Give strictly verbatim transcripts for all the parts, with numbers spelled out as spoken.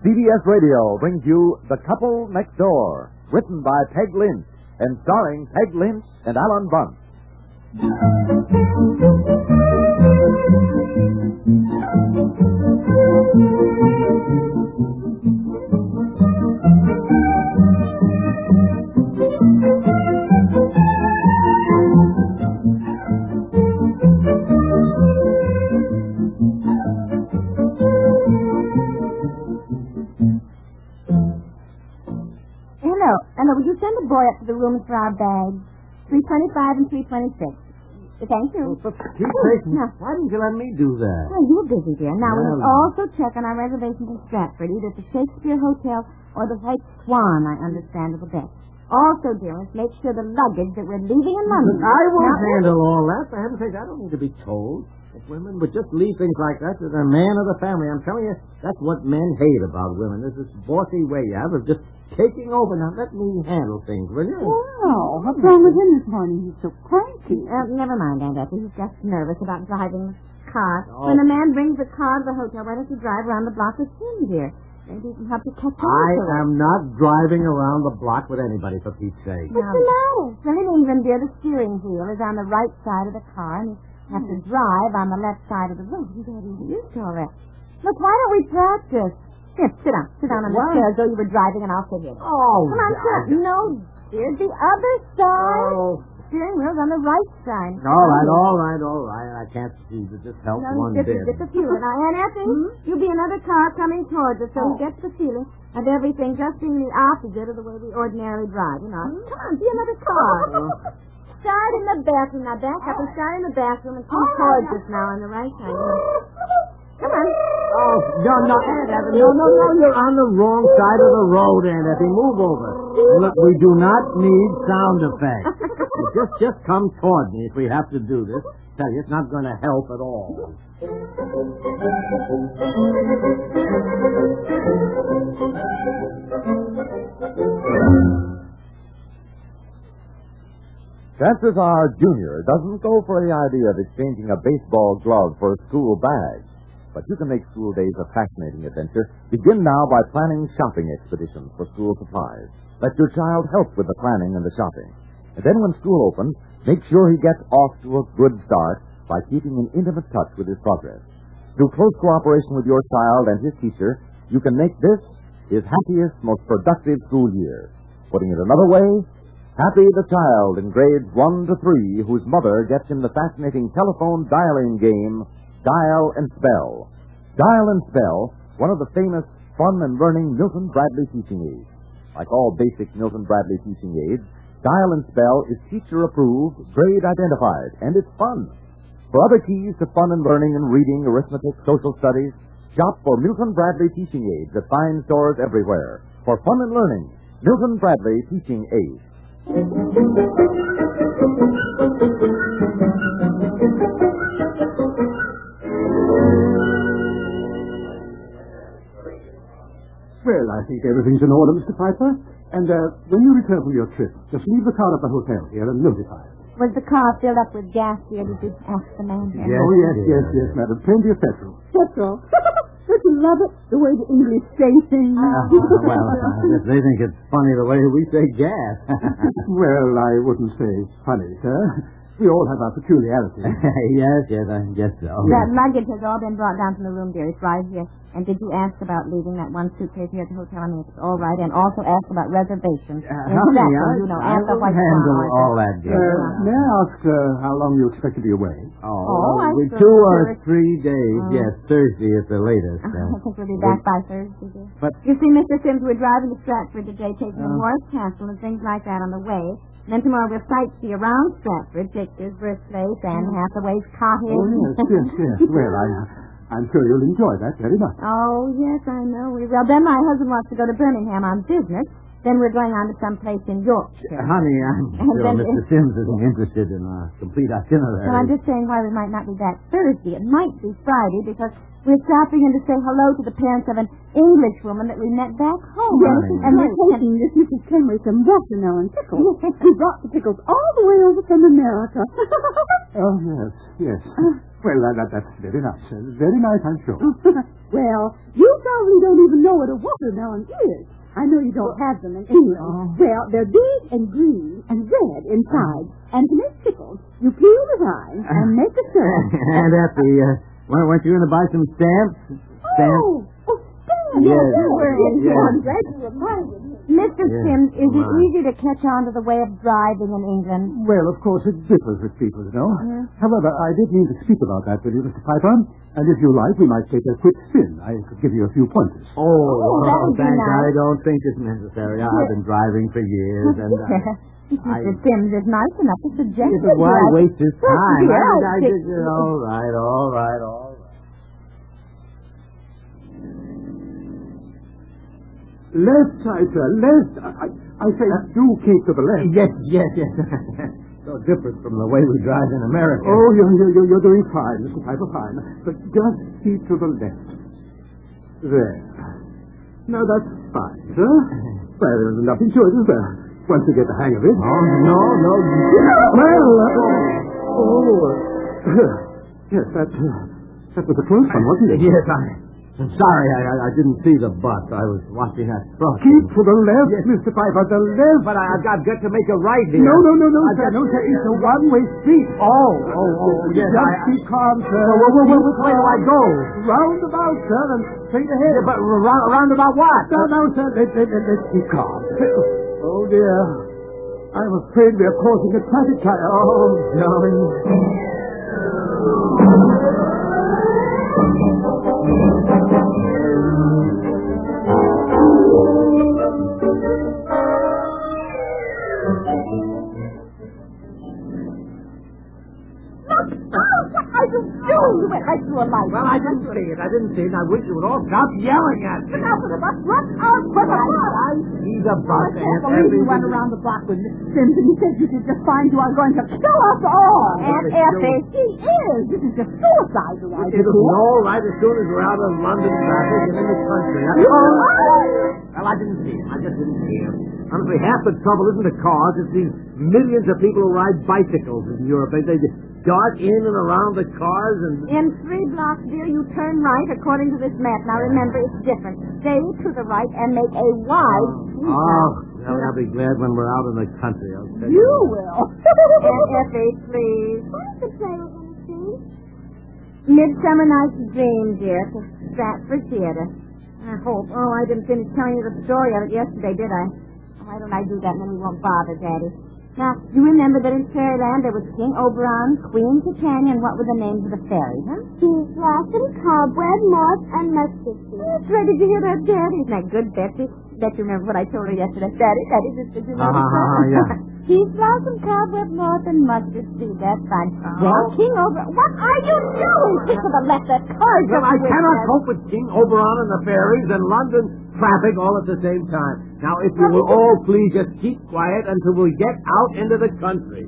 C B S Radio brings you The Couple Next Door, written by Peg Lynch and starring Peg Lynch and Alan Bunce. Hello, would you send a boy up to the rooms for our bags? three twenty-five and three twenty-six. Thank you. Well, for Pete's sake, now, why didn't you let me do that? Well, you were busy, dear. Now, well, we must also check on our reservations in Stratford, either at the Shakespeare Hotel or the White Swan, I understand, is the best. Also, dear, let's make sure the luggage that we're leaving in London... I won't now, handle all that. For heaven's sake, I don't need to be told. If women would just leave things like that to the man of the family, I'm telling you, that's what men hate about women. There's this bossy way you have of just taking over. Now, let me handle things, will you? Wow, what's wrong with him this morning? He's so cranky. Uh, never mind, Aunt Effie. He's just nervous about driving the car. Oh. When the man brings the car to the hotel, why don't you drive around the block with him, dear? Maybe he can help you catch up. I am not driving around the block with anybody, for Pete's sake. What's the matter? Well, in England, dear, the steering wheel is on the right side of the car, and you have to drive on the left side of the road. You got used to all that. Look, why don't we practice? Here, sit down. Sit down on the chair as though you were driving, and I'll sit here. Oh, come on, sit. No, dear, the other side. Oh. Steering wheel's on the right side. All right, all right, all right. I can't see to just help no, one just, bit. Just a few. Now, Aunt Effie, hmm? You'll be another car coming towards us, so oh. you get the feeling of everything just being the opposite of the way we ordinarily drive. You know, hmm? Come on, be another car. Start in the bathroom. Now, back up and start in the bathroom and come oh, towards us now on the right side. Come on. Oh, no, no, Aunt Effie. No, no, no, you're on the wrong side of the road, Aunt Effie. Move over. Look, we do not need sound effects. just, just come toward me if we have to do this. Tell you, it's not going to help at all. Chances are Junior doesn't go for the idea of exchanging a baseball glove for a school bag. But you can make school days a fascinating adventure. Begin now by planning shopping expeditions for school supplies. Let your child help with the planning and the shopping. And then when school opens, make sure he gets off to a good start by keeping in intimate touch with his progress. Through close cooperation with your child and his teacher, you can make this his happiest, most productive school year. Putting it another way, happy the child in grades one to three whose mother gets him the fascinating telephone dialing game, Dial and Spell. Dial and Spell, one of the famous fun and learning Milton Bradley teaching aids. Like all basic Milton Bradley teaching aids, Dial and Spell is teacher-approved, grade-identified, and it's fun. For other keys to fun and learning in reading, arithmetic, social studies, shop for Milton Bradley teaching aids at fine stores everywhere. For fun and learning, Milton Bradley teaching aids. Well, I think everything's in order, Mister Piper. And uh, when you return from your trip, just leave the car at the hotel here and notify us. Was the car filled up with gas here? Did you ask the man here? Yes, oh, yes, yes, yes, madam. Plenty of petrol. Petrol? Don't you love it? The way the English say things. Uh, well, uh, they think it's funny the way we say gas. Well, I wouldn't say funny, sir. We all have our peculiarities. Yes, yes, I guess so. That luggage has all been brought down from the room, dear. It's right here. And did you ask about leaving that one suitcase here at the hotel? I mean, it's all right. And also ask about reservations. Uh, honey, I, you know, I at the will White handle Swan. all that, dear. Uh, may I ask uh, how long you expect to be away? Oh, oh I we see. two or three days. Uh, yes, Thursday at the latest. Uh, Uh, I think we'll be back by Thursday, dear. But you see, Mister Sims, we're driving to Stratford today, taking uh, the Morris Castle and things like that on the way. And then tomorrow we'll sightsee around Stratford, Shakespeare's birthplace, and Hathaway's cottage. Oh, yes, yes, yes. Well, I, I'm sure you'll enjoy that very much. Oh, yes, I know we will. Then my husband wants to go to Birmingham on business, Then we're going on to some place in Yorkshire. Honey, I'm And sure then Mister if- Sims isn't interested in a complete itinerary. Well, I'm just saying why we might not be back Thursday. It might be Friday because we're stopping in to say hello to the parents of an English woman that we met back home. Yes, Honey. and we're taking this Missus Kenway some watermelon pickles. We brought the pickles all the way over from America. Oh, yes, yes. Well, that, that, that's very nice. Uh, very nice, I'm sure. Well, you probably don't even know what a watermelon is. I know you don't have them in England. Oh. Well, they're big and green and red inside. And to make pickles, you peel the rind and make a syrup. And Effie, uh, weren't you going to buy some stamps? Stamps? Oh, oh, stamps. Yes, you were. yes. I'm glad you reminded me. Mister Yes, Sims, is it come on. easy to catch on to the way of driving in England? Well, of course, it differs with people, you know. Mhm. However, I did mean to speak about that with you, Mister Piper. And if you like, we might take a quick spin. I could give you a few pointers. Oh, Oh, that would be thanks. nice. I don't think it's necessary. I've been driving for years, and uh, I... Mister Sims is nice enough to suggest Yeah, but it. why Yes. waste his Well, time? dear, I, I I think- just, all right, all right, all right. Left side, sir. Left. I, I say, do keep to the left. Yes, yes, yes. So different from the way we drive in America. Oh, you're, you're, you're doing fine, Mister Piper, fine. But just keep to the left. There. Now, that's fine, sir. Well, there's nothing to it, is there? Once you get the hang of it. Oh, no, no. Well, uh, oh, uh, yes, that, uh, that was a close one, wasn't it? Yes, I, I'm sorry, I, I, I didn't see the bus. I was watching that truck. Keep to the left, Yes. Mister Piper, the left. But I, I've got, got to make a right here. No, no, no, no, I've sir, got- no, sir. It's a one-way street. Oh, oh, oh, yes. Just I, keep calm, sir. Well, well, well, which way do I go? Roundabout, sir, and straight ahead. Yeah, but round, round about what? No, no, sir. Let, let, let, let's keep calm. Oh, dear. I'm afraid we are causing a traffic fire. Oh, darling. What are you doing? You went right through a light. Well, I didn't see it. I didn't see it. And I wish you would all stop yelling at me. Look out for the bus. Look out for the bus. I see the bus. I can't believe you went around the block with Mister Sims and he said you could just find you are going to kill us all. Aunt Well, Effie. He is. This is just suicide right It'll be all right as soon as we're out of London traffic and in the country. I, well, I didn't see him. I just didn't see him. Honestly, half the trouble isn't the cars. It's these millions of people who ride bicycles in Europe. They, they dart in and around the cars and... In three blocks, dear, you turn right according to this map. Now, remember, it's different. Stay to the right and make a wide Oh, well, I'll be glad when we're out in the country. I'll tell You will. Aunt Effie, please. What's the play we're going to see? Midsummer Night's Dream, dear, to Stratford Theater. I hope. Oh, I didn't finish telling you the story of it yesterday, did I? Why don't I do that and then we won't bother, Daddy? Now, you remember that in Fairyland there was King Oberon, Queen Titania, and what were the names of the fairies, huh? Cheese blossom, cobweb, moth, and mustard seed. That's right. Did you hear that, Daddy? Isn't that good, Betsy? Bet you remember what I told her yesterday. Daddy, Daddy, did, did you know Ah, that? yeah. Cheese blossom, cobweb, moth, and mustard seed. That's fine. Uh-huh. Now, King Oberon, what are you doing? Kick to the left, that car Well, just I whizzed cannot past. cope with King Oberon and the fairies and London traffic all at the same time. Now, if you will all please just keep quiet until we get out into the country.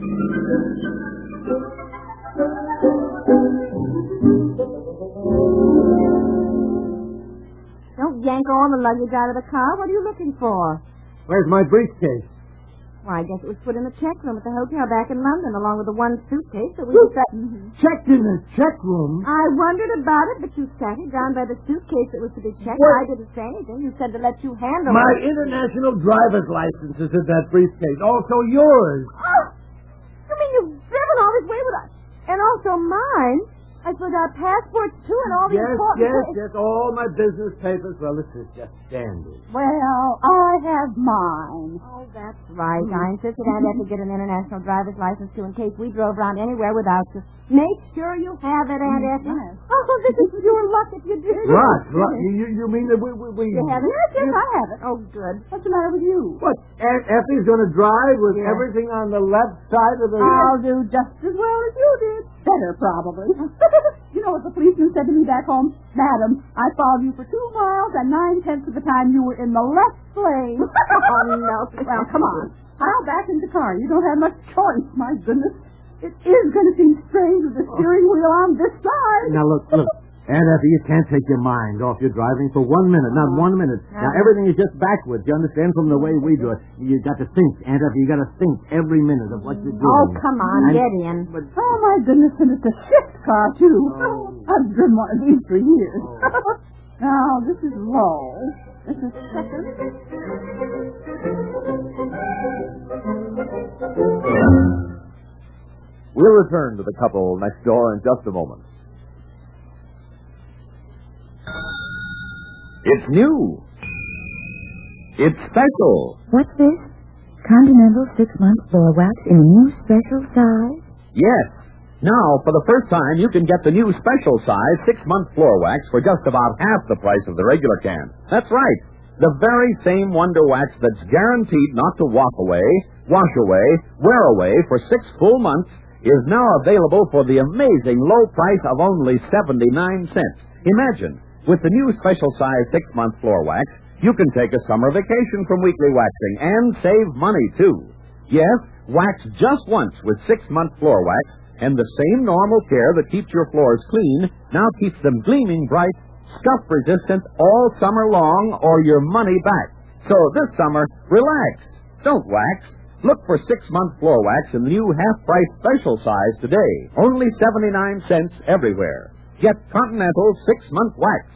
Don't yank all the luggage out of the car. What are you looking for? Where's my briefcase? Why, I guess it was put in the check room at the hotel back in London, along with the one suitcase that we decided... Checked in the check room. I wondered about it, but you sat it down by the suitcase that was to be checked. What? I didn't say anything. You said to let you handle My it. international driver's license is in that briefcase. Also yours. Oh! You mean you've driven all this way with us? And also mine? I suppose our passports, too, and all the Yes, important... yes, yes. All my business papers. Well, this is just standard. Well, I have mine. Oh, that's right. I insisted Aunt Effie get an international driver's license, too, in case we drove around anywhere without you. Make sure you have it, Aunt Effie. Yes. Oh, this is your luck if you do. What? What? You, you, you mean that we... we, we You have it? Yes, yes, I have it. Oh, good. What's the matter with you? What? Aunt Effie's going to drive with Yeah. everything on the left side of the... I'll do just as well as you did. better, probably. You know what the policeman said to me back home? Madam, I followed you for two miles, and nine-tenths of the time you were in the left lane. Oh, no. Well, come on. Pile back in the car. You don't have much choice, my goodness. It is going to seem strange with the steering wheel on this side. Now, look, look. Aunt Effie, you can't take your mind off your driving for one minute, not one minute. Now, everything is just backwards, you understand, from the way we do it. You got to think, Aunt Effie, you got to think every minute of what you're doing. Oh, come on, And- get in. But, Oh, my goodness, and it's a shift car, too. Oh. I've driven one of these for years. Oh. Now, this is low. This is second. We'll return to the couple next door in just a moment. It's new. It's special. What's this? Continental six-month floor wax in a new special size? Yes. Now, for the first time, you can get the new special size six-month floor wax for just about half the price of the regular can. That's right. The very same Wonder Wax that's guaranteed not to walk away, wash away, wear away for six full months is now available for the amazing low price of only seventy-nine cents. Imagine, with the new special size six-month floor wax, you can take a summer vacation from weekly waxing and save money, too. Yes, wax just once with six-month floor wax, and the same normal care that keeps your floors clean now keeps them gleaming bright, scuff-resistant all summer long, or your money back. So this summer, relax. Don't wax. Look for six-month floor wax in the new half-price special size today. Only seventy-nine cents everywhere. Get Continental six-month wax.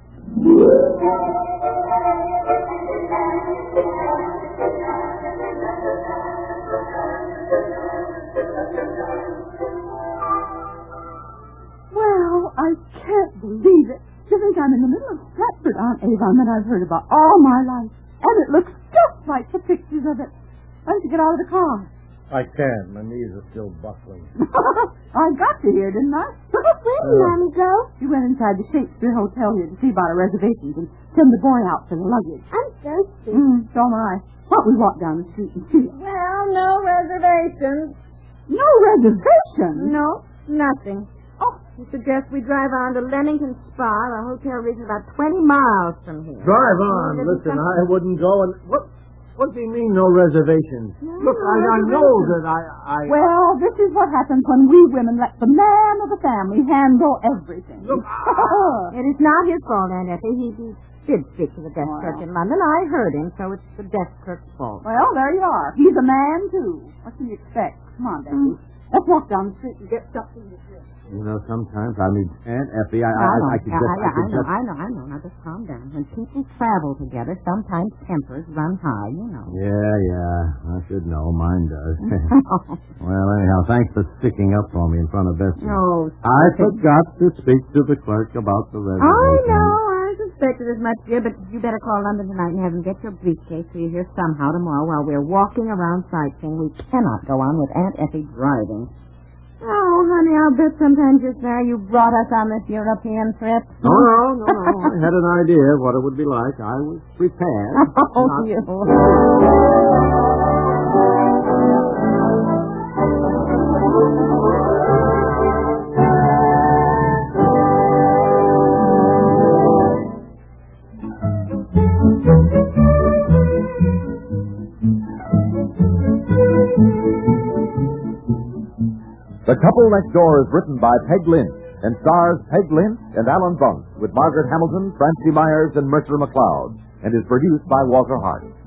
Well, I can't believe it. To think I'm in the middle of Stratford, Aunt Avon, that I've heard about all my life. And it looks just like the pictures of it. Why don't you get out of the car? I can't. My knees are still buckling. I got to here, didn't I? Where did Mommy go? She went inside the Shakespeare Hotel here to see about our reservations and send the boy out for the luggage. I'm thirsty. Mm, so am I. Why don't we walk down the street and see it? Well, no reservations. No reservations? No, nothing. Oh, you suggest we drive on to Leamington Spa? The hotel reaches about twenty miles from here. Drive on. There's Listen, something- I wouldn't go and... What What do you mean, no reservations? No, Look, I, I know that I... I... Well, this is what happens when we women let the man of the family handle everything. Look, It is not his fault, Aunt Effie. He, he did speak to the desk Wow. clerk in London. I heard him, so it's the desk clerk's fault. Well, there you are. He's a man, too. What can you expect? Come on, Becky. Let's walk down the street and get something to drink. You know, sometimes I mean, Aunt Effie, I, I, I, I, know, I could I, just... I, I I, could know, just... I know, I know. Now just calm down. When people travel together, sometimes tempers run high, you know. Yeah, yeah. I should know. Mine does. Well, anyhow, thanks for sticking up for me in front of Bessie. Oh, I forgot to speak to the clerk about the reservation. I know. I suspected as much, dear, but you better call London tonight and have him get your briefcase so you're here somehow tomorrow while we're walking around sightseeing. We cannot go on with Aunt Effie driving. Oh, honey, I'll bet sometime just now you brought us on this European trip. No, no, no, no. I had an idea of what it would be like. I was prepared. Oh, Not- you. The Couple Next Door is written by Peg Lynch and stars Peg Lynch and Alan Bunce with Margaret Hamilton, Francie Myers, and Mercer McLeod, and is produced by Walter Hart.